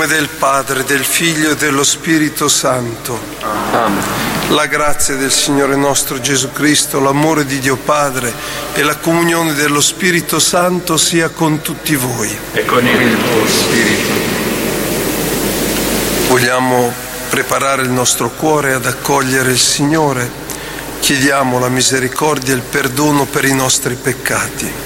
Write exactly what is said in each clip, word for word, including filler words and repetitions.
nome del Padre, del Figlio e dello Spirito Santo. Amen. La grazia del Signore nostro Gesù Cristo, l'amore di Dio Padre e la comunione dello Spirito Santo sia con tutti voi. E con il tuo Spirito. Vogliamo preparare il nostro cuore ad accogliere il Signore. Chiediamo la misericordia e il perdono per i nostri peccati.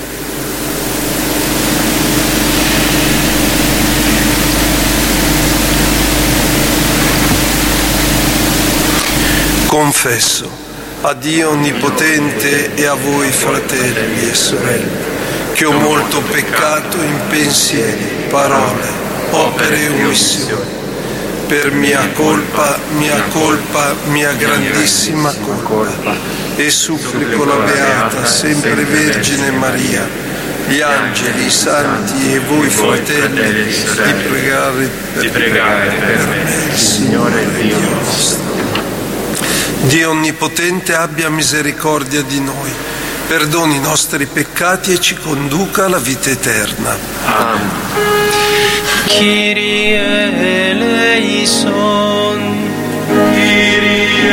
Confesso a Dio Onnipotente e a voi, fratelli e sorelle, che ho molto peccato in pensieri, parole, opere e omissioni. Per mia colpa, mia colpa, mia grandissima colpa. E supplico la Beata, sempre Vergine Maria, gli angeli, i santi e voi, fratelli, di pregare per, pregare per me, il Signore Dio nostro. Dio Onnipotente abbia misericordia di noi, perdoni i nostri peccati e ci conduca alla vita eterna. Amen. Kyrie eleison, Kyrie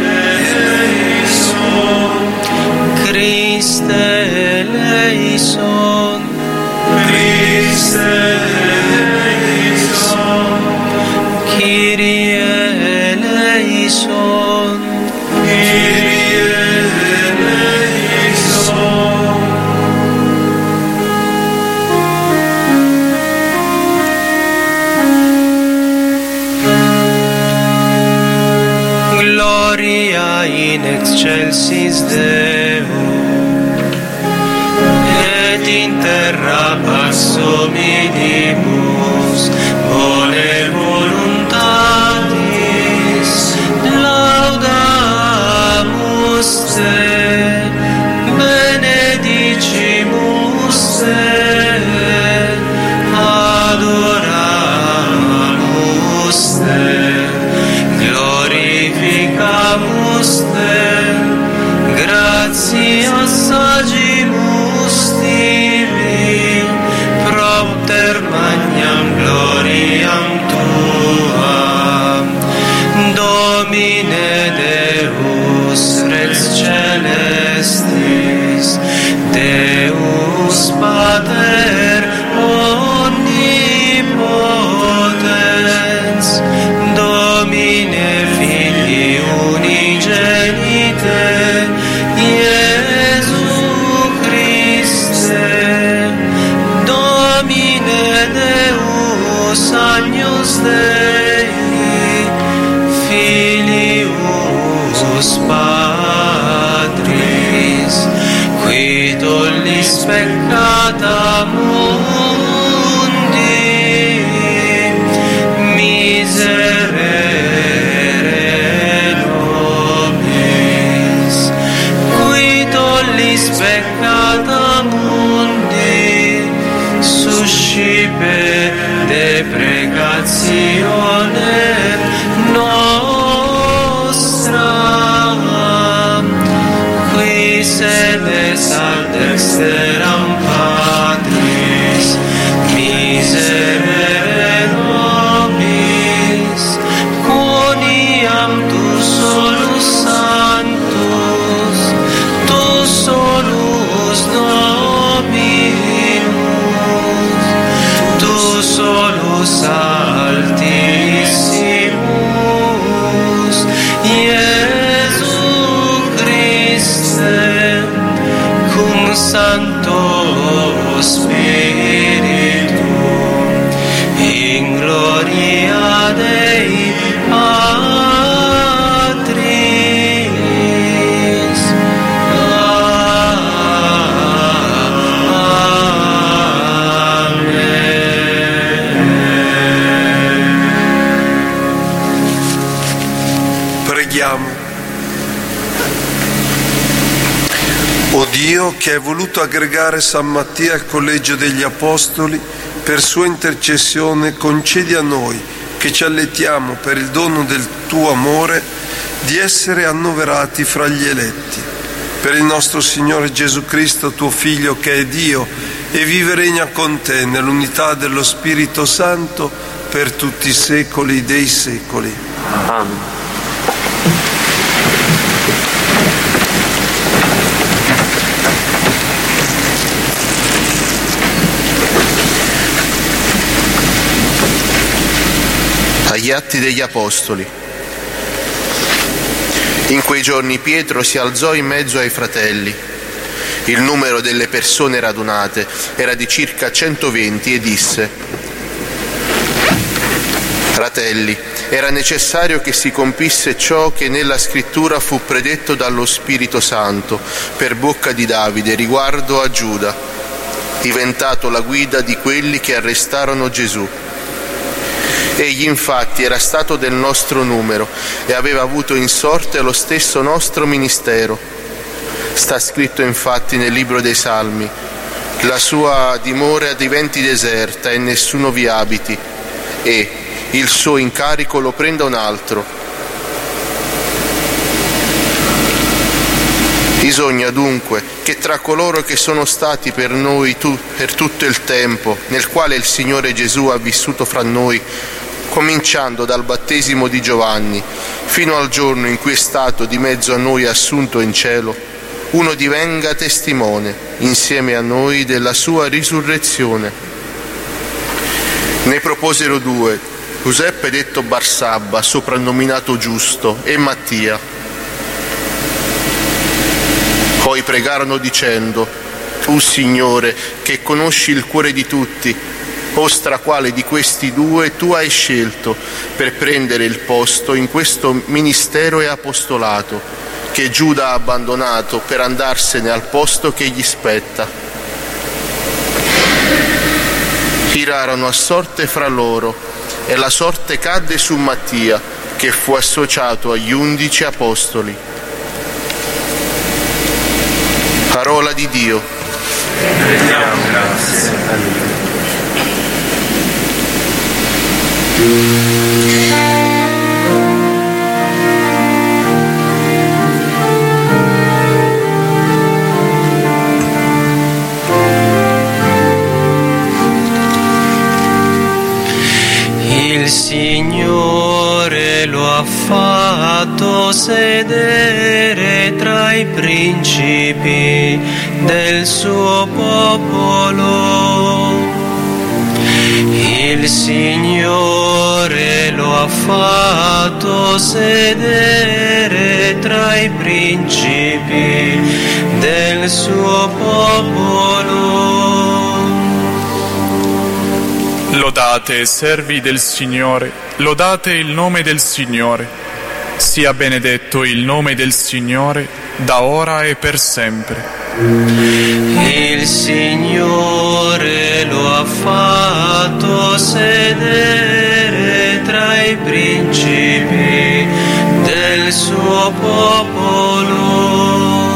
eleison, Christe eleison, Christe eleison, Kyrie eleison, Kyrie eleison. Gloria in excelsis Deo, et in terra pax hominibus bone voluntatis, laudamus te, benedicimus te, adoramus te, glorificamus te, gratias agimus tibi, propter magnam gloriam tuam, Domine Deus Rex Celestis, Deus Pater Omnipotens, Domine Filii Unigenite, Iesu Christe, Domine Deus Agnus Dei, Filius Patris, qui tollis peccata mundi, miserere nobis, qui tollis peccata mundi, suscipe deprecatione nostra, qui sedes ad dexteram Patris, miserere nobis, quoniam tu solus sanctus, tu solus Dominus, tu solus altissimus, Iesu Christe, cum Sancto Spiritu, in gloria Dei Patris. Amen. Preghiamo. O Dio, che hai voluto aggregare San Mattia al collegio degli Apostoli, per sua intercessione concedi a noi, che ci alletiamo per il dono del tuo amore, di essere annoverati fra gli eletti. Per il nostro Signore Gesù Cristo, tuo Figlio, che è Dio e vive e regna con te nell'unità dello Spirito Santo, per tutti i secoli dei secoli. Amen. Agli Atti degli Apostoli. In quei giorni Pietro si alzò in mezzo ai fratelli. Il numero delle persone radunate era di circa centoventi e disse: Fratelli, era necessario che si compisse ciò che nella scrittura fu predetto dallo Spirito Santo per bocca di Davide riguardo a Giuda, diventato la guida di quelli che arrestarono Gesù. Egli infatti era stato del nostro numero e aveva avuto in sorte lo stesso nostro ministero. Sta scritto infatti nel libro dei Salmi: la sua dimora diventi deserta e nessuno vi abiti, e il suo incarico lo prenda un altro. Bisogna dunque che tra coloro che sono stati per noi tu, per tutto il tempo nel quale il Signore Gesù ha vissuto fra noi, cominciando dal battesimo di Giovanni fino al giorno in cui è stato di mezzo a noi assunto in cielo, uno divenga testimone insieme a noi della sua risurrezione. Ne proposero due, Giuseppe detto Barsabba, soprannominato Giusto, e Mattia. Poi pregarono dicendo: Tu, Signore, che conosci il cuore di tutti, mostra quale di questi due tu hai scelto per prendere il posto in questo ministero e apostolato, che Giuda ha abbandonato per andarsene al posto che gli spetta. Tirarono a sorte fra loro, e la sorte cadde su Mattia, che fu associato agli undici apostoli. Parola di Dio. Rendiamo grazie a Dio. Il Signore lo ha fatto sedere tra i principi del suo popolo. Il Signore lo ha fatto sedere tra i principi del suo popolo. Lodate, servi del Signore, lodate il nome del Signore. Sia benedetto il nome del Signore, da ora e per sempre. Il Signore lo ha fatto sedere tra i principi del suo popolo.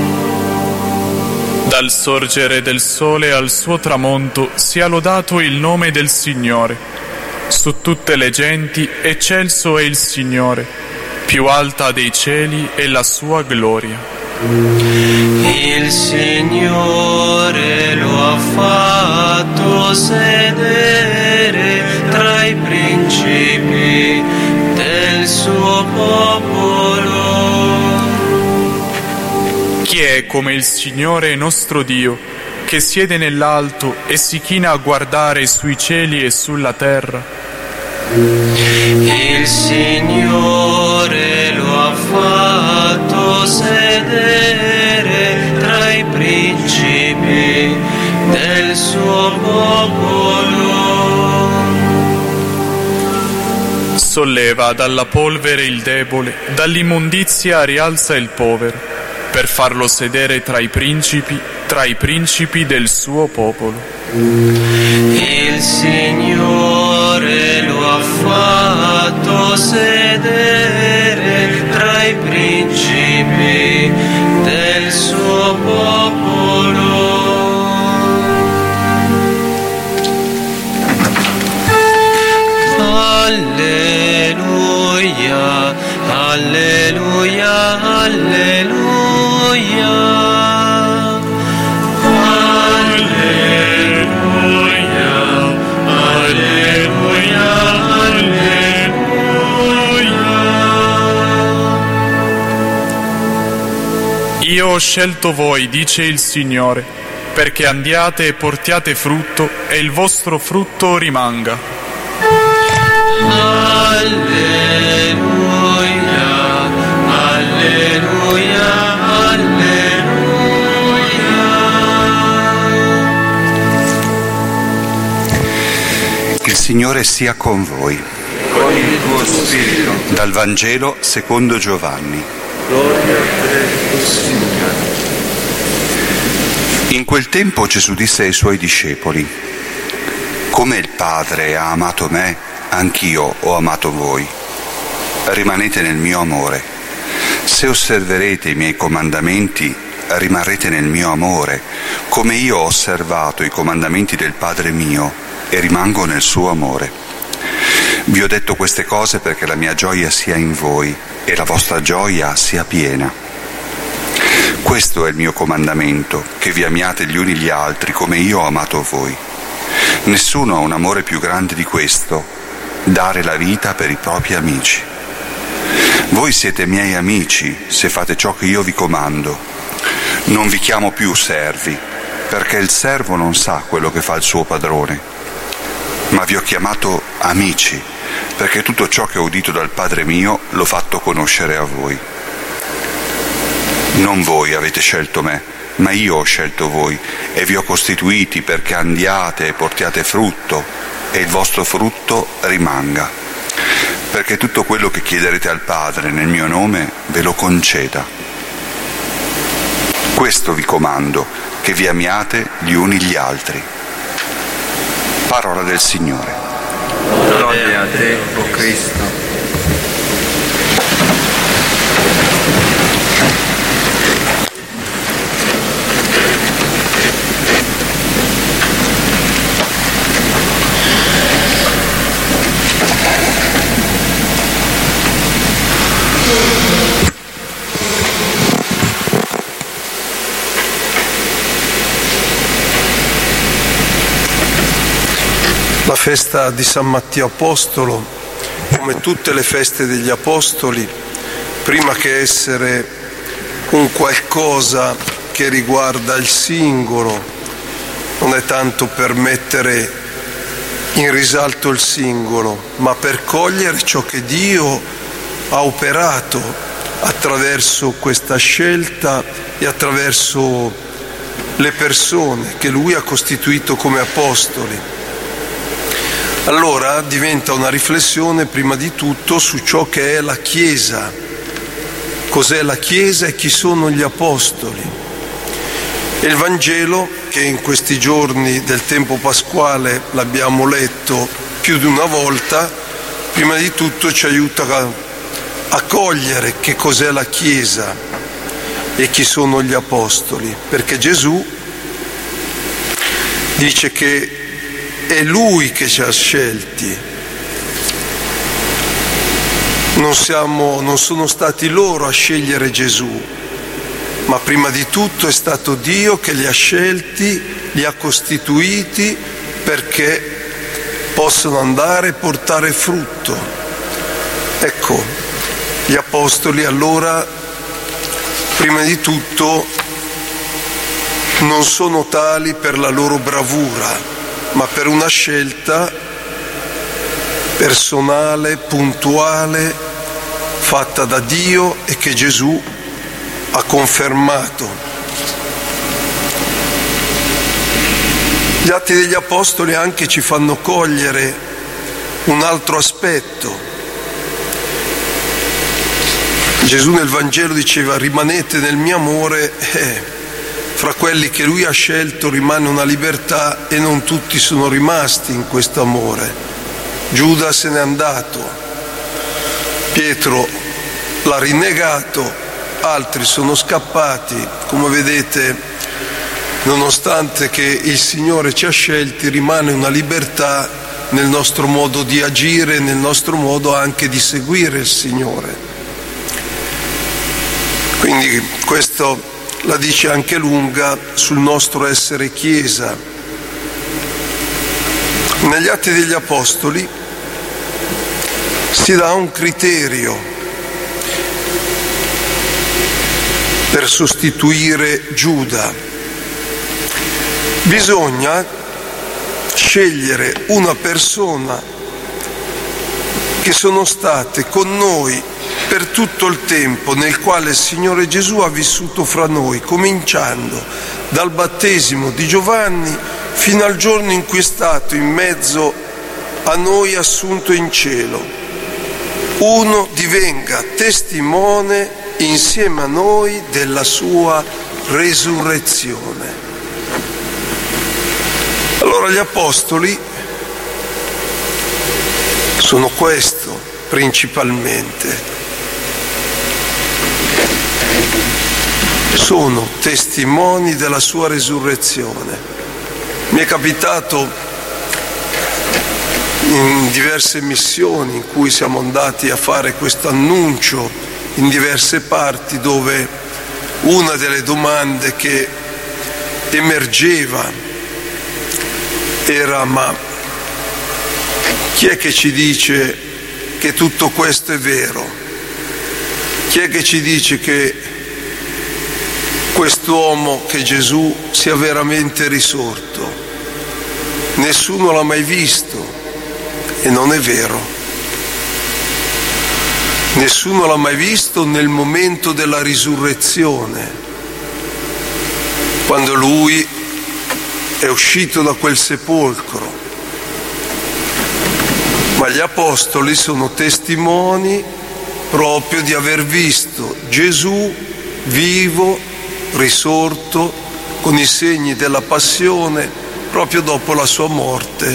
Dal sorgere del sole al suo tramonto sia lodato il nome del Signore. Su tutte le genti eccelso è il Signore, più alta dei cieli è la sua gloria. Il Signore lo ha fatto sedere tra i principi del suo popolo. Chi è come il Signore nostro Dio, che siede nell'alto e si china a guardare sui cieli e sulla terra? Il Signore lo ha fatto sedere tra i principi del suo popolo. Solleva dalla polvere il debole, dall'immondizia rialza il povero, per farlo sedere tra i principi, tra i principi del suo popolo. Il Signore lo ha fatto sedere tra i principi del suo popolo. Alleluia, alleluia, alleluia. Alleluia, alleluia. ho scelto voi, dice il Signore, perché andiate e portiate frutto e il vostro frutto rimanga. Alleluia, alleluia, alleluia. Il Signore sia con voi. Con il tuo spirito. Dal Vangelo secondo Giovanni. Gloria a te, Signore. In quel tempo Gesù disse ai suoi discepoli: come il Padre ha amato me, anch'io ho amato voi. Rimanete nel mio amore. Se osserverete i miei comandamenti, rimarrete nel mio amore, come io ho osservato i comandamenti del Padre mio e rimango nel suo amore. Vi ho detto queste cose perché la mia gioia sia in voi e la vostra gioia sia piena. Questo è il mio comandamento, che vi amiate gli uni gli altri come io ho amato voi. Nessuno ha un amore più grande di questo, dare la vita per i propri amici. Voi siete miei amici se fate ciò che io vi comando. Non vi chiamo più servi, perché il servo non sa quello che fa il suo padrone. Ma vi ho chiamato amici, perché tutto ciò che ho udito dal Padre mio l'ho fatto conoscere a voi. Non voi avete scelto me, ma io ho scelto voi e vi ho costituiti perché andiate e portiate frutto e il vostro frutto rimanga, perché tutto quello che chiederete al Padre nel mio nome ve lo conceda. Questo vi comando, che vi amiate gli uni gli altri. Parola del Signore. Lode a te, o Cristo. La festa di San Matteo Apostolo, come tutte le feste degli Apostoli, prima che essere un qualcosa che riguarda il singolo, non è tanto per mettere in risalto il singolo, ma per cogliere ciò che Dio ha operato attraverso questa scelta e attraverso le persone che Lui ha costituito come apostoli. Allora diventa una riflessione prima di tutto su ciò che è la Chiesa, cos'è la Chiesa e chi sono gli apostoli. E il Vangelo, che in questi giorni del tempo pasquale l'abbiamo letto più di una volta, prima di tutto ci aiuta a, a cogliere che cos'è la Chiesa e chi sono gli apostoli, perché Gesù dice che è Lui che ci ha scelti, non, siamo, non sono stati loro a scegliere Gesù, ma prima di tutto è stato Dio che li ha scelti, li ha costituiti perché possono andare e portare frutto. Ecco, gli apostoli allora, prima di tutto, non sono tali per la loro bravura, ma per una scelta personale, puntuale, fatta da Dio e che Gesù ha confermato. Gli Atti degli Apostoli anche ci fanno cogliere un altro aspetto. Gesù nel Vangelo diceva: rimanete nel mio amore. Eh, Fra quelli che Lui ha scelto rimane una libertà e non tutti sono rimasti in questo amore. Giuda se n'è andato, Pietro l'ha rinnegato, altri sono scappati. Come vedete, nonostante che il Signore ci ha scelti, rimane una libertà nel nostro modo di agire, nel nostro modo anche di seguire il Signore. Quindi questo la dice anche lunga sul nostro essere Chiesa. Negli Atti degli Apostoli si dà un criterio per sostituire Giuda. Bisogna scegliere una persona che sono state con noi per tutto il tempo nel quale il Signore Gesù ha vissuto fra noi, cominciando dal battesimo di Giovanni fino al giorno in cui è stato in mezzo a noi assunto in cielo. Uno divenga testimone insieme a noi della sua resurrezione. Allora gli apostoli sono questo principalmente. Sono testimoni della sua resurrezione. Mi è capitato in diverse missioni in cui siamo andati a fare questo annuncio in diverse parti, dove una delle domande che emergeva era: ma chi è che ci dice che tutto questo è vero? Chi è che ci dice che quest'uomo, che Gesù, sia veramente risorto? Nessuno l'ha mai visto, e non è vero. Nessuno l'ha mai visto nel momento della risurrezione, quando lui è uscito da quel sepolcro. Ma gli apostoli sono testimoni proprio di aver visto Gesù vivo, risorto, con i segni della passione, proprio dopo la sua morte.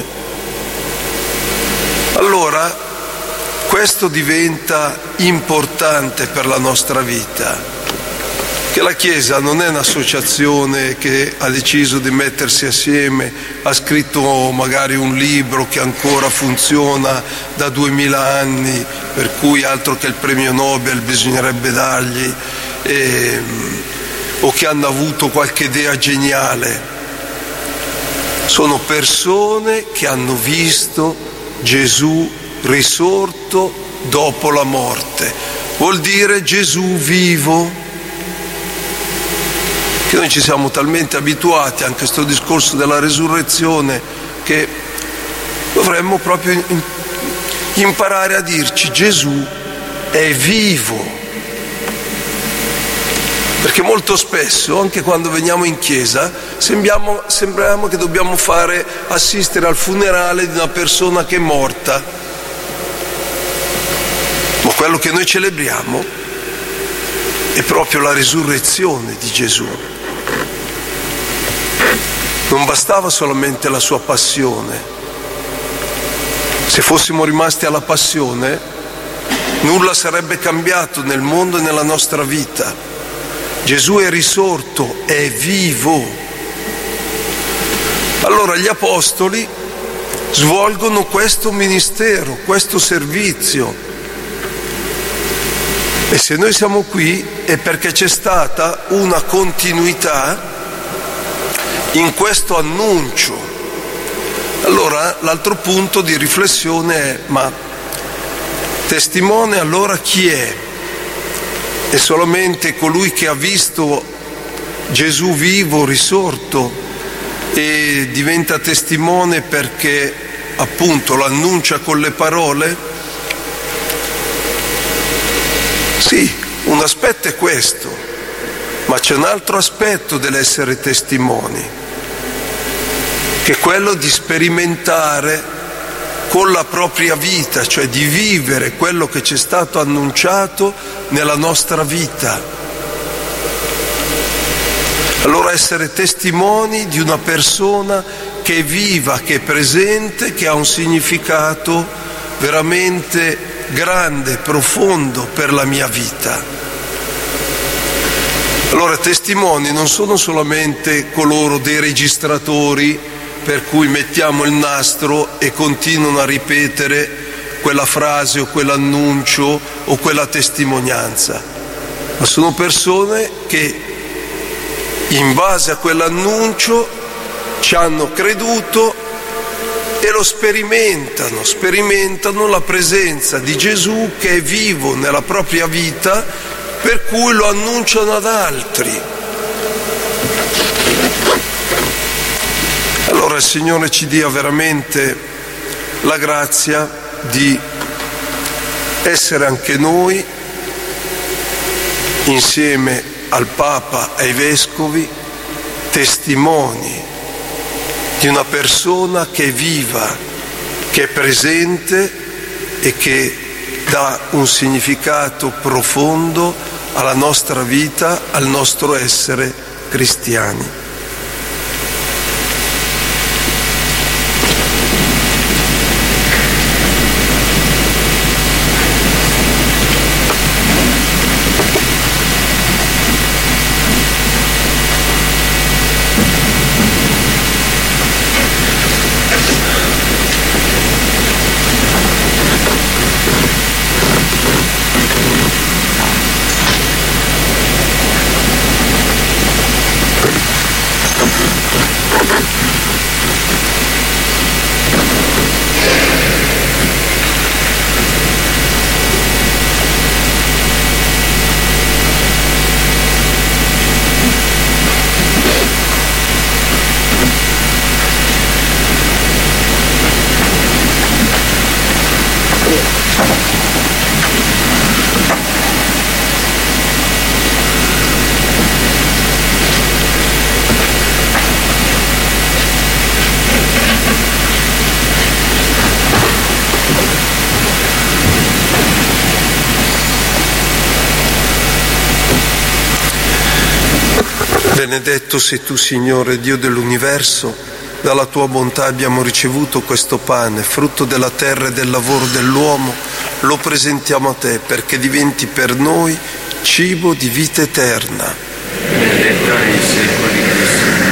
Allora, questo diventa importante per la nostra vita, che la Chiesa non è un'associazione che ha deciso di mettersi assieme, ha scritto magari un libro che ancora funziona da duemila anni, per cui altro che il premio Nobel bisognerebbe dargli, eh, o che hanno avuto qualche idea geniale. Sono persone che hanno visto Gesù risorto dopo la morte. Vuol dire Gesù vivo. Che noi ci siamo talmente abituati anche a questo discorso della resurrezione che dovremmo proprio imparare a dirci: Gesù è vivo. Perché molto spesso, anche quando veniamo in chiesa, sembriamo, sembriamo che dobbiamo fare assistere al funerale di una persona che è morta. Ma quello che noi celebriamo è proprio la risurrezione di Gesù. Non bastava solamente la sua passione. Se fossimo rimasti alla passione, nulla sarebbe cambiato nel mondo e nella nostra vita. Gesù è risorto, è vivo. Allora gli apostoli svolgono questo ministero, questo servizio. E se noi siamo qui è perché c'è stata una continuità in questo annuncio. Allora l'altro punto di riflessione è: ma testimone allora chi è? È solamente colui che ha visto Gesù vivo, risorto, e diventa testimone perché appunto lo annuncia con le parole? Sì, un aspetto è questo, ma c'è un altro aspetto dell'essere testimoni, che è quello di sperimentare con la propria vita, cioè di vivere quello che ci è stato annunciato nella nostra vita. Allora essere testimoni di una persona che è viva, che è presente, che ha un significato veramente grande, profondo per la mia vita. Allora testimoni non sono solamente coloro dei registratori per cui mettiamo il nastro e continuano a ripetere quella frase o quell'annuncio o quella testimonianza, ma sono persone che in base a quell'annuncio ci hanno creduto e lo sperimentano, sperimentano la presenza di Gesù che è vivo nella propria vita per cui lo annunciano ad altri. Allora il Signore ci dia veramente la grazia di essere anche noi, insieme al Papa e ai Vescovi, testimoni di una persona che è viva, che è presente e che dà un significato profondo alla nostra vita, al nostro essere cristiani. Benedetto sei tu, Signore, Dio dell'universo, dalla tua bontà abbiamo ricevuto questo pane, frutto della terra e del lavoro dell'uomo, lo presentiamo a te perché diventi per noi cibo di vita eterna. Benedetto nei secoli Cristo.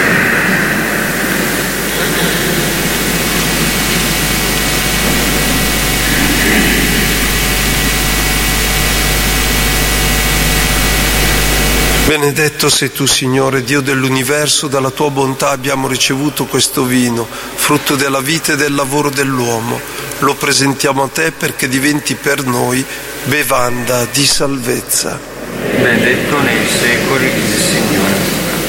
Benedetto sei tu, Signore, Dio dell'universo, dalla tua bontà abbiamo ricevuto questo vino, frutto della vita e del lavoro dell'uomo. Lo presentiamo a te perché diventi per noi bevanda di salvezza. Benedetto nei secoli il Signore.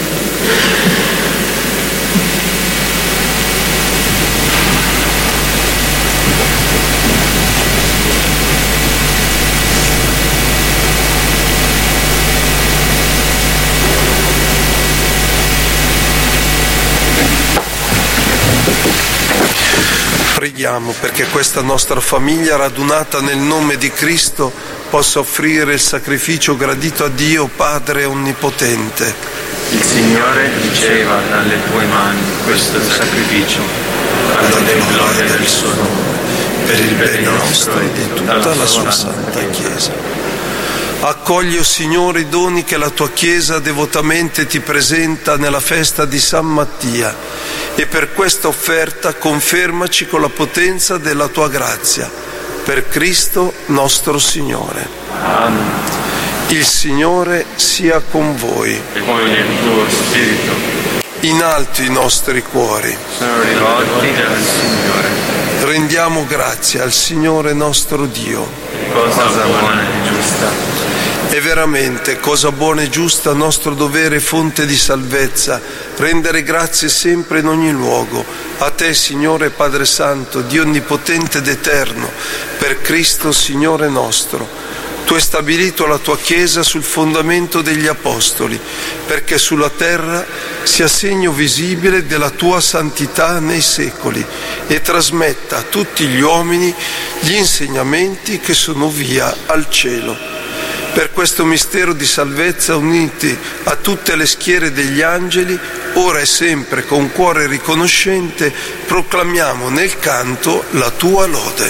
Preghiamo perché questa nostra famiglia radunata nel nome di Cristo possa offrire il sacrificio gradito a Dio Padre Onnipotente. Il Signore riceva dalle tue mani questo sacrificio, alla gloria del suo nome, per il bene nostro e di tutta la sua santa Chiesa. Accogli, o Signore, i doni che la tua Chiesa devotamente ti presenta nella festa di San Mattia e per questa offerta confermaci con la potenza della tua grazia. Per Cristo nostro Signore. Amen. Il Signore sia con voi. E con il tuo spirito. In alto i nostri cuori. Sono rivolti al Signore. Rendiamo grazie al Signore nostro Dio. Cosa buona e giusta. È veramente cosa buona e giusta, nostro dovere e fonte di salvezza, rendere grazie sempre in ogni luogo. A te, Signore Padre Santo, Dio onnipotente ed eterno, per Cristo Signore nostro. Tu hai stabilito la tua Chiesa sul fondamento degli Apostoli, perché sulla terra sia segno visibile della tua santità nei secoli e trasmetta a tutti gli uomini gli insegnamenti che sono via al cielo. Per questo mistero di salvezza, uniti a tutte le schiere degli angeli, ora e sempre con cuore riconoscente, proclamiamo nel canto la tua lode.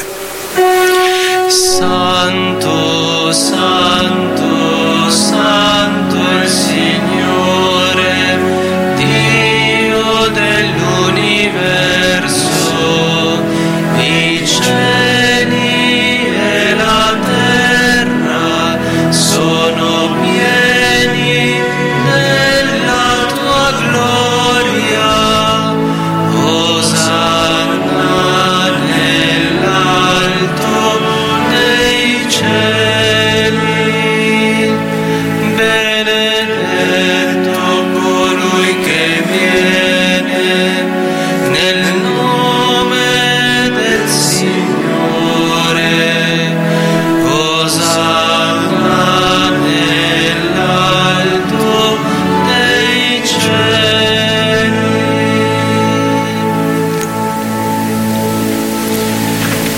Santo, santo, santo è il Signore, Dio dell'universo, i cieli e la terra sono pieni della tua gloria. Osanna nell'alto dei cieli.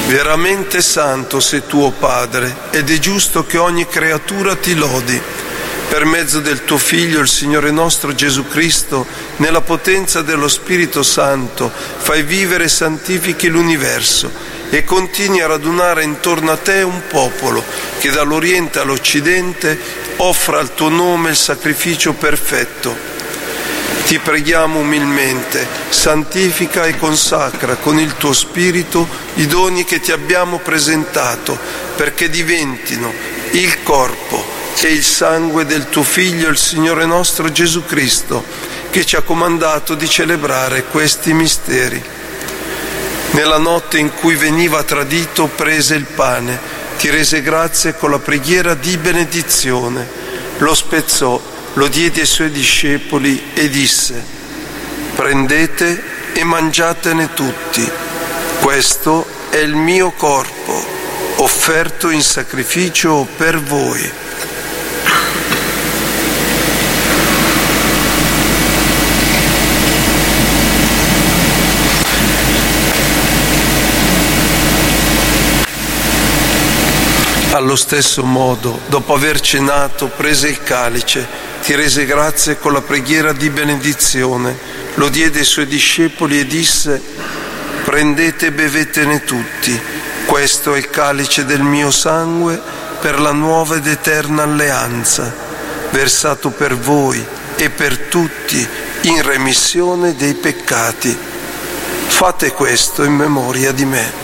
Veramente santo sei tuo Padre, ed è giusto che ogni creatura ti lodi. Per mezzo del tuo Figlio, il Signore nostro Gesù Cristo, nella potenza dello Spirito Santo, fai vivere e santifichi l'universo e continui a radunare intorno a te un popolo che dall'Oriente all'Occidente offra al tuo nome il sacrificio perfetto. Ti preghiamo umilmente, santifica e consacra con il tuo Spirito i doni che ti abbiamo presentato, perché diventino il corpo e il sangue del tuo Figlio, il Signore nostro Gesù Cristo, che ci ha comandato di celebrare questi misteri. Nella notte in cui veniva tradito, prese il pane, ti rese grazie con la preghiera di benedizione, lo spezzò, lo diede ai suoi discepoli e disse: prendete e mangiatene tutti, questo è il mio corpo, offerto in sacrificio per voi. Allo stesso modo, dopo aver cenato, prese il calice, ti rese grazie con la preghiera di benedizione, lo diede ai suoi discepoli e disse: prendete e bevetene tutti, questo è il calice del mio sangue per la nuova ed eterna alleanza, versato per voi e per tutti in remissione dei peccati. Fate questo in memoria di me.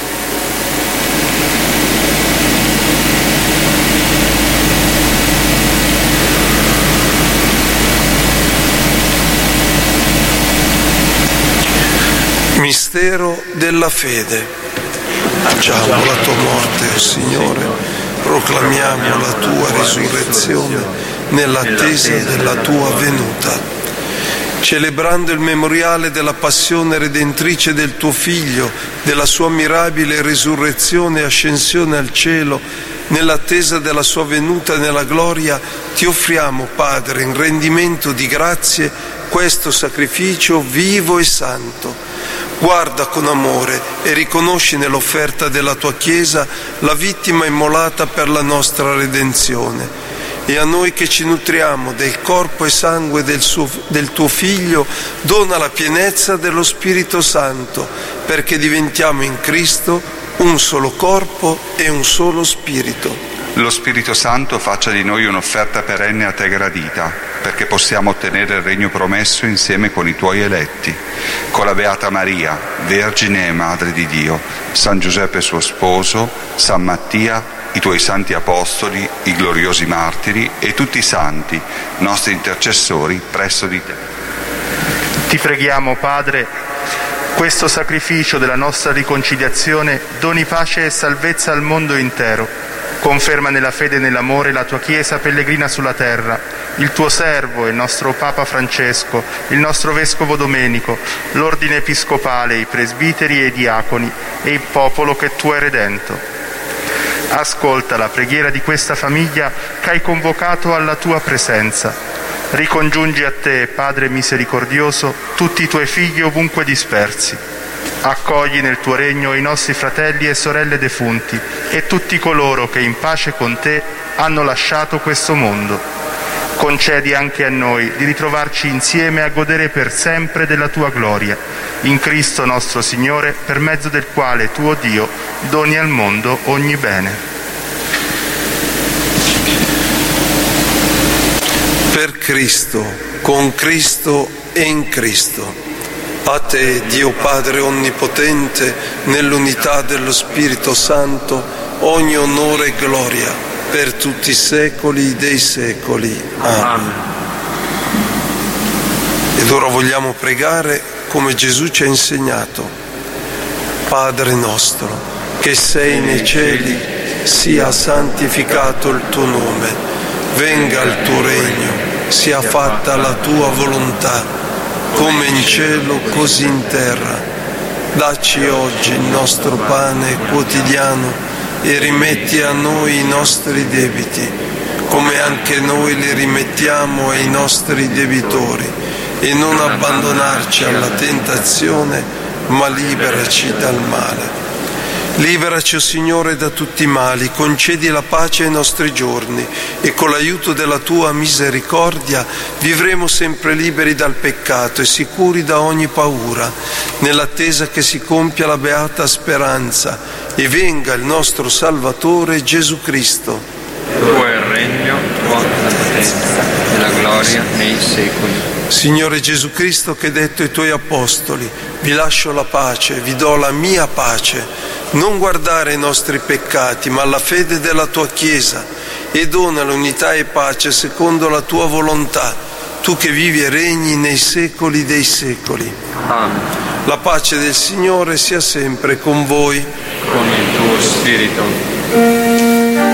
Mistero della fede. Annunciamo la tua morte, o Signore, proclamiamo la tua risurrezione nell'attesa della tua venuta. Celebrando il memoriale della passione redentrice del tuo Figlio, della sua mirabile risurrezione e ascensione al cielo, nell'attesa della sua venuta nella gloria, ti offriamo, Padre, in rendimento di grazie, questo sacrificio vivo e santo. Guarda con amore e riconosci nell'offerta della tua Chiesa la vittima immolata per la nostra redenzione. E a noi che ci nutriamo del corpo e sangue del, suo, del tuo Figlio, dona la pienezza dello Spirito Santo, perché diventiamo in Cristo un solo corpo e un solo Spirito. Lo Spirito Santo faccia di noi un'offerta perenne a te gradita, perché possiamo ottenere il regno promesso insieme con i tuoi eletti, con la Beata Maria, Vergine e Madre di Dio, San Giuseppe suo sposo, San Mattia, i tuoi santi apostoli, i gloriosi martiri e tutti i santi, nostri intercessori presso di te. Ti preghiamo, Padre, questo sacrificio della nostra riconciliazione doni pace e salvezza al mondo intero. Conferma nella fede e nell'amore la tua Chiesa pellegrina sulla terra, il tuo servo, il nostro Papa Francesco, il nostro Vescovo Domenico, l'ordine episcopale, i presbiteri e i diaconi e il popolo che tu hai redento. Ascolta la preghiera di questa famiglia che hai convocato alla tua presenza. Ricongiungi a te, Padre misericordioso, tutti i tuoi figli ovunque dispersi. Accogli nel tuo regno i nostri fratelli e sorelle defunti e tutti coloro che in pace con te hanno lasciato questo mondo. Concedi anche a noi di ritrovarci insieme a godere per sempre della tua gloria, in Cristo nostro Signore, per mezzo del quale tu, o Dio, doni al mondo ogni bene. Per Cristo, con Cristo e in Cristo. A te, Dio Padre Onnipotente, nell'unità dello Spirito Santo, ogni onore e gloria per tutti i secoli dei secoli. Amen. Ed ora vogliamo pregare come Gesù ci ha insegnato. Padre nostro, che sei nei cieli, sia santificato il tuo nome, venga il tuo regno, sia fatta la tua volontà, come in cielo così in terra. Dacci oggi il nostro pane quotidiano e rimetti a noi i nostri debiti, come anche noi li rimettiamo ai nostri debitori, e non abbandonarci alla tentazione, ma liberaci dal male. Liberaci, o Signore, da tutti i mali, concedi la pace ai nostri giorni e con l'aiuto della Tua misericordia vivremo sempre liberi dal peccato e sicuri da ogni paura, nell'attesa che si compia la beata speranza e venga il nostro Salvatore Gesù Cristo. Tuo è il regno, tua la potenza e la gloria nei secoli. Signore Gesù Cristo, che hai detto ai Tuoi Apostoli: vi lascio la pace, vi do la mia pace, non guardare ai nostri peccati, ma alla fede della Tua Chiesa, e dona l'unità e pace secondo la Tua volontà, Tu che vivi e regni nei secoli dei secoli. Amen. La pace del Signore sia sempre con voi. Con il tuo spirito.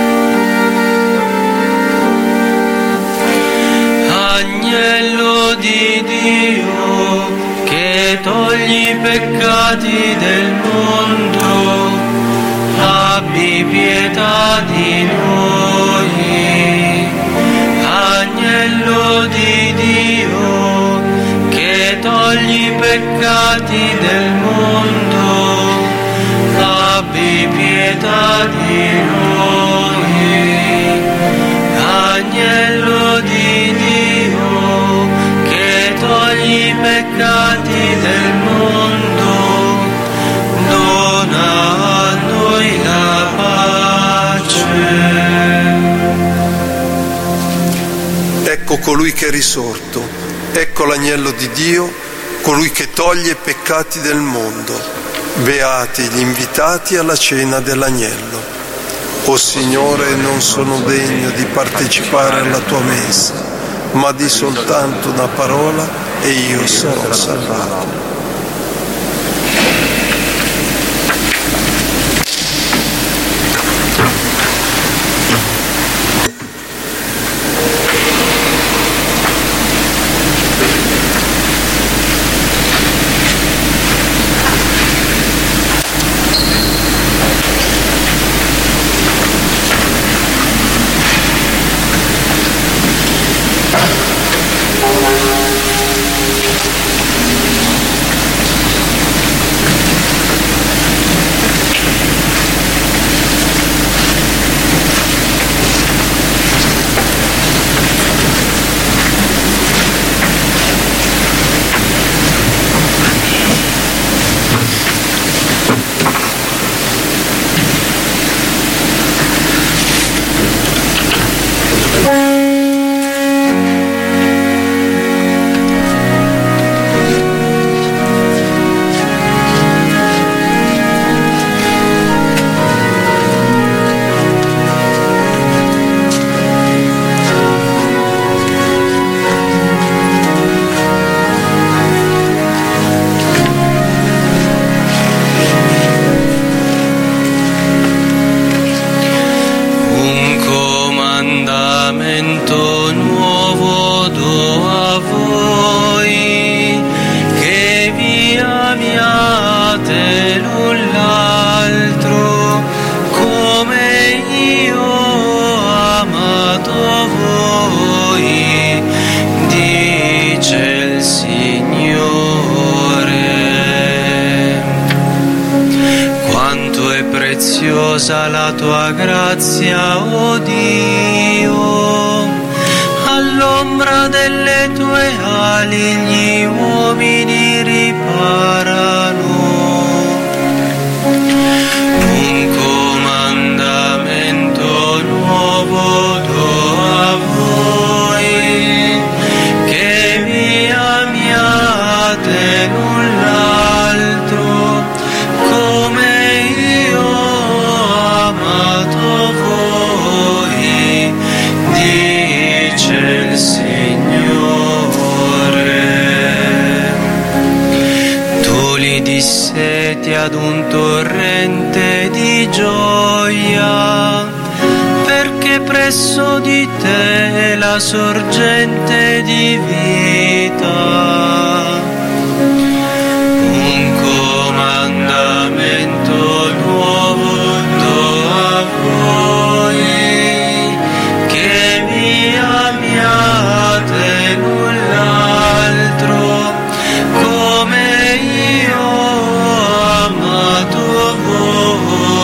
Agnello di Dio, che togli i peccati del mondo, abbi pietà di noi. Agnello di Dio, che togli i peccati del mondo, abbi pietà di noi. Agnello di Dio, che togli i peccati del mondo, dona a noi la pace. Ecco colui che è risorto, ecco l'agnello di Dio, colui che toglie i peccati del mondo. Beati gli invitati alla cena dell'agnello. O Signore, non sono degno di partecipare alla Tua messa, ma di soltanto una parola e io sarò salvato. La tua grazia, o Dio, all'ombra delle tue ali gli uomini riparano. Un comandamento nuovo do a voi, che vi amiate l'un l'altro come voi, dice il Signore. Tu li disseti ad un torrente di gioia, perché presso di te è la sorgente di vita. Un comandamento nuovo do a voi, che vi amiate l'un l'altro come io ho amato voi.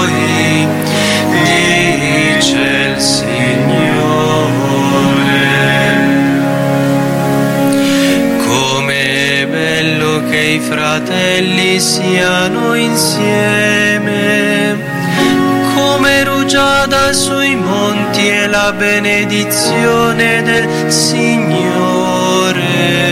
vengano insieme, come rugiada sui monti è la benedizione del Signore.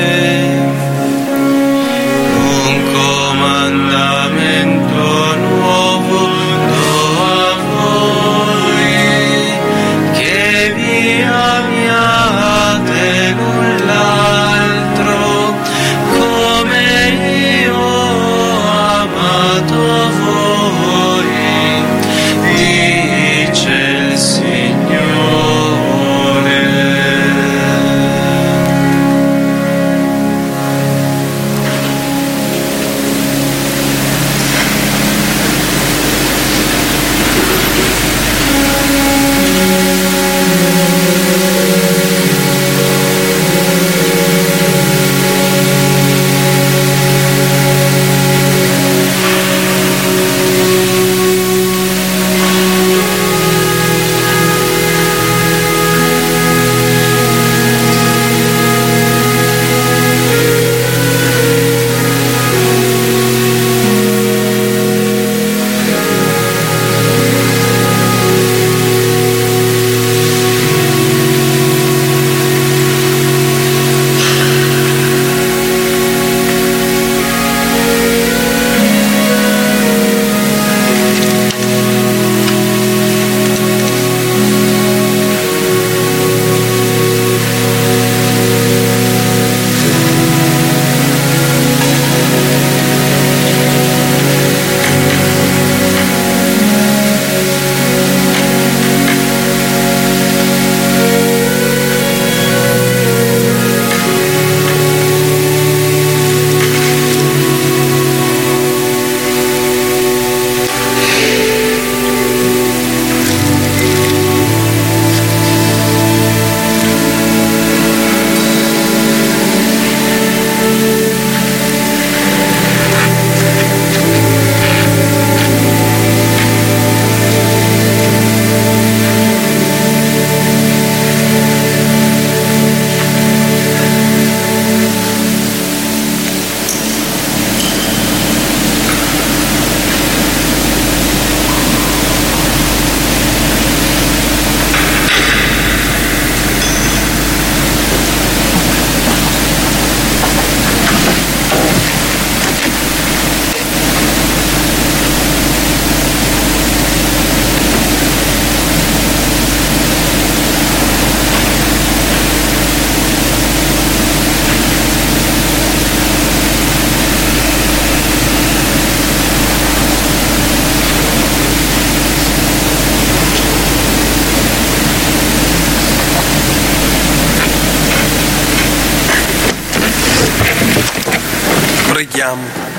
Un comandamento nuovo do a voi, che vi amiate l'un l'altro, come io ho amato voi, dice il Signore. Preghiamo.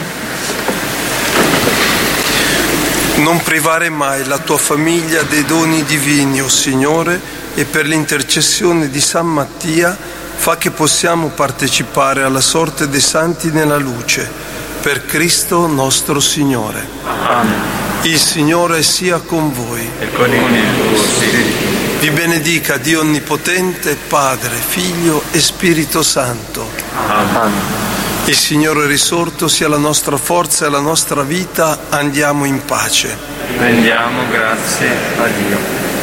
Non privare mai la tua famiglia dei doni divini, o Signore, e per l'intercessione di San Mattia fa che possiamo partecipare alla sorte dei santi nella luce. Per Cristo nostro Signore. Amen. Il Signore sia con voi. E con il tuo spirito. Vi benedica Dio Onnipotente, Padre, Figlio e Spirito Santo. Amen. Il Signore risorto sia la nostra forza e la nostra vita. Andiamo in pace. Rendiamo grazie a Dio.